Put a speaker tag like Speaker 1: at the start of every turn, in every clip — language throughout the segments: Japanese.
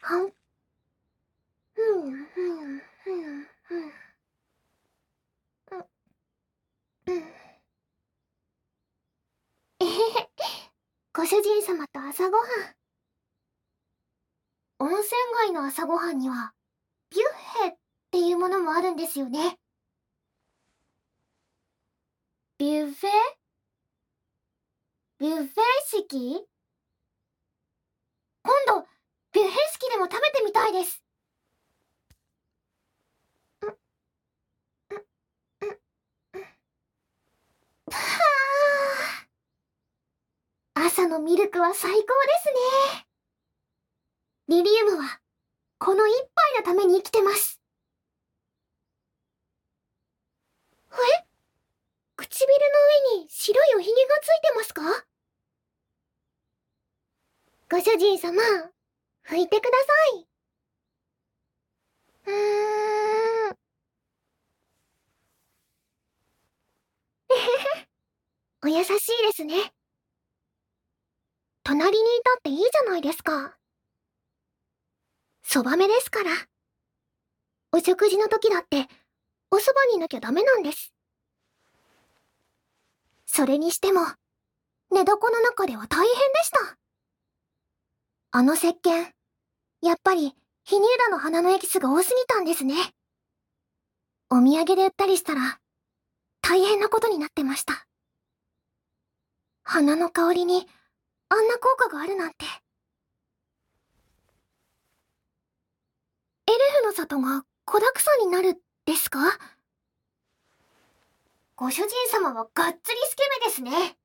Speaker 1: はん、ふん、ふん、ふん、ふん、うん。えへへ、ご主人様と朝ごはん。温泉街の朝ごはんには、ビュッフェっていうものもあるんですよね。ビュッフェビュッフェ式今度、ビュッフェ式でも食べてみたいです。ん、ん、ん、はあ。朝のミルクは最高ですね。リリウムは、この一杯のために生きてます。え、唇の上に白いおひげがついてますか？ご主人様、拭いてください。お優しいですね。隣にいたっていいじゃないですか。そばめですから。お食事の時だって、おそばにいなきゃダメなんです。それにしても、寝床の中では大変でした。あの石鹸、やっぱり、ヒニューラの花のエキスが多すぎたんですね。お土産で売ったりしたら、大変なことになってました。花の香りに、あんな効果があるなんて。エルフの里が子だくさんになる、ですか？ご主人様はがっつりスケベですね。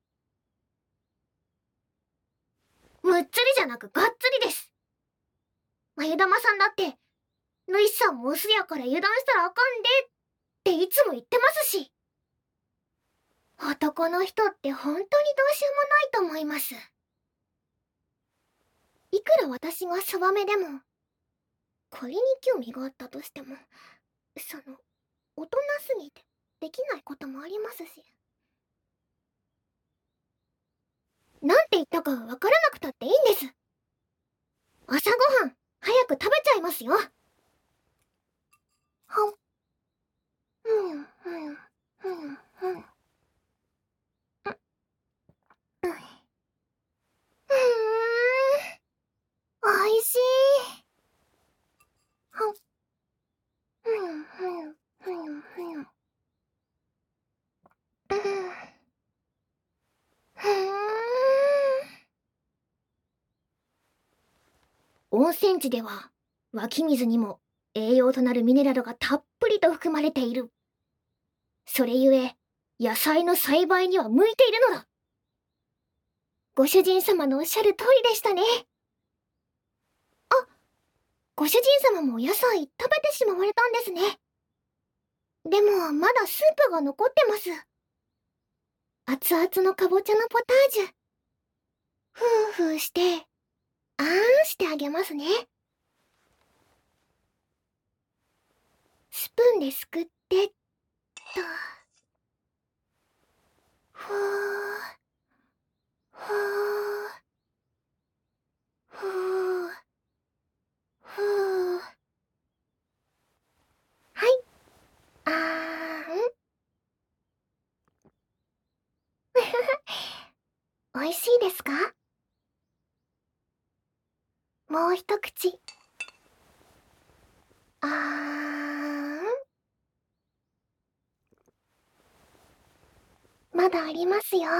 Speaker 1: むっつりじゃなくがっつりです。眉玉さんだって、ぬいさんも薄やから油断したらあかんでっていつも言ってますし。男の人って本当にどうしようもないと思います。いくら私がそばめでも、仮に興味があったとしても、大人すぎてできないこともありますし。なんて言ったかわからなくたっていいんです。朝ごはん、早く食べちゃいますよ。はん、うん、うん、うん、うん、うん。おいしい。はん、ふん、ふん、ふん、ふん。ふん。温泉地では、湧き水にも栄養となるミネラルがたっぷりと含まれている。それゆえ、野菜の栽培には向いているのだ。ご主人様のおっしゃる通りでしたね。あ、ご主人様もお野菜食べてしまわれたんですね。でも、まだスープが残ってます。熱々のかぼちゃのポタージュ。ふーふーして、あーんしてあげますね。スプーンですくって、と。ふー、ふー、ふー、ふー。はい、あーん。おいしいですか？もう一口。あーん。まだありますよ。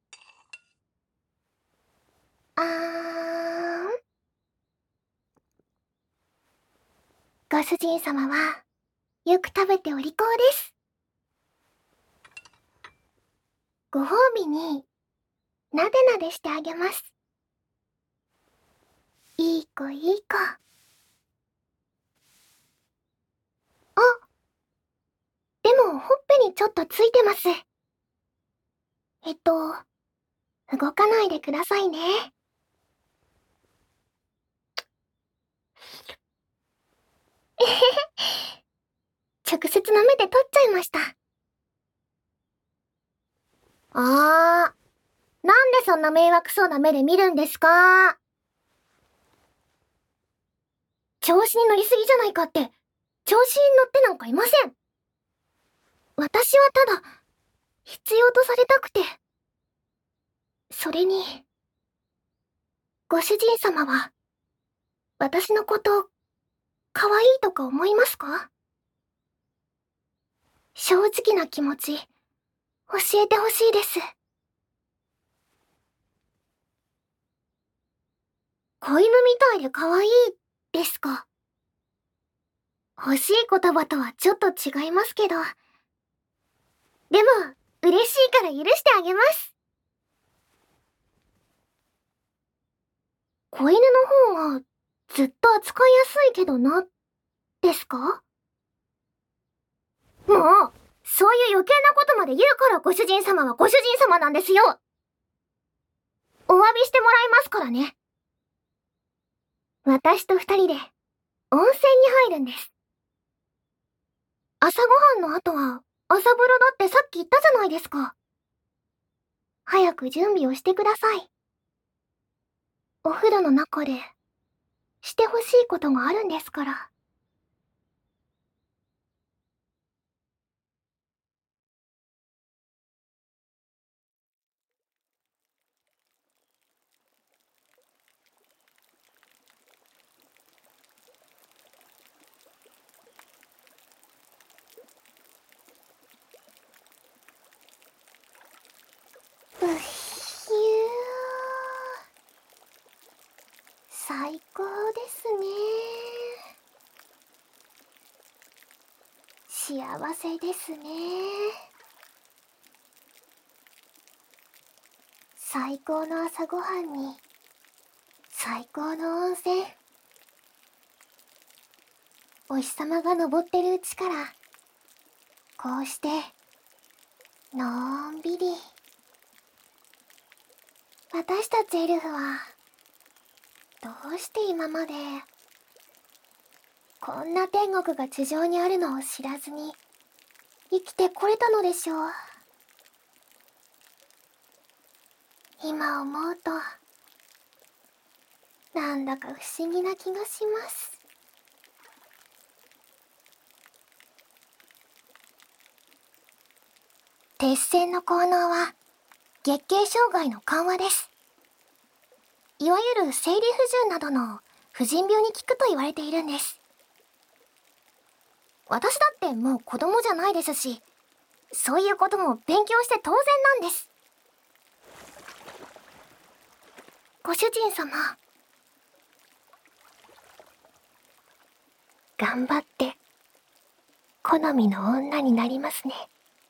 Speaker 1: あーん。ご主人様は、よく食べてお利口です。ご褒美に、なでなでしてあげます。いい子いい子。あ、でもほっぺにちょっとついてます。動かないでくださいね。えへへ。直接舐めて取っちゃいました。あー、なんでそんな迷惑そうな目で見るんですか？ 調子に乗りすぎじゃないかって、調子に乗ってなんかいません。私はただ、必要とされたくて。それに、ご主人様は、私のこと、可愛いとか思いますか？正直な気持ち、教えてほしいです。子犬みたいで可愛いですか？欲しい言葉とはちょっと違いますけど。でも、嬉しいから許してあげます。子犬の方が、ずっと扱いやすいけどな、ですか？もう、そういう余計なことまで言うからご主人様はご主人様なんですよ。お詫びしてもらいますからね。私と二人で、温泉に入るんです。朝ごはんの後は、朝風呂だってさっき言ったじゃないですか。早く準備をしてください。お風呂の中で、してほしいことがあるんですから。うっひゅー。最高ですね。幸せですね。最高の朝ごはんに、最高の温泉。お日様が昇ってるうちから、こうして、のんびり。私たちエルフは、どうして今まで、こんな天国が地上にあるのを知らずに、生きてこれたのでしょう。今思うと、なんだか不思議な気がします。鉄線の効能は、月経障害の緩和です。いわゆる生理不順などの婦人病に効くと言われているんです。私だってもう子供じゃないですし、そういうことも勉強して当然なんです。ご主人様、頑張って好みの女になりますね。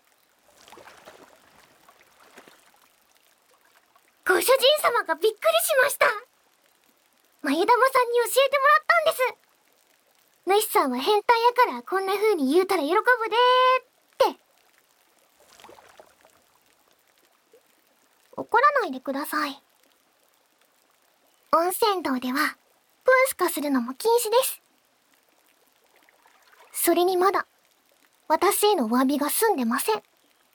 Speaker 1: ご主人様がびっくりしました。眉玉さんに教えてもらったんです。主さんは変態やからこんな風に言うたら喜ぶでーって。怒らないでください。温泉道ではプンスカするのも禁止です。それにまだ私へのお詫びが済んでません。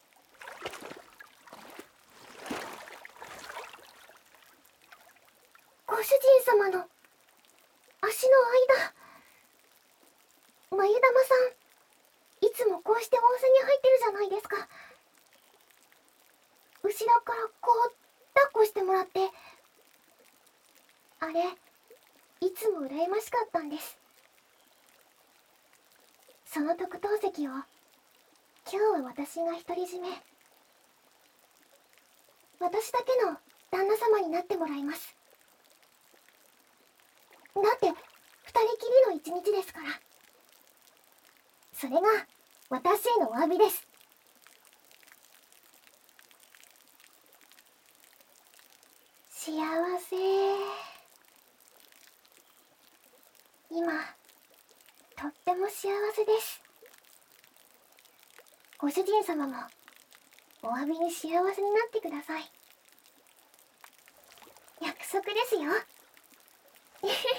Speaker 1: ご主人様の足の間、眉玉さん、いつもこうして温泉に入ってるじゃないですか。後ろからこう抱っこしてもらって、あれいつも羨ましかったんです。その特等席を今日は私が独り占め。私だけの旦那様になってもらいます。だって二人きりの一日ですから。それが私へのお詫びです。幸せ。今とっても幸せです。ご主人様もお詫びに幸せになってください。約束ですよ。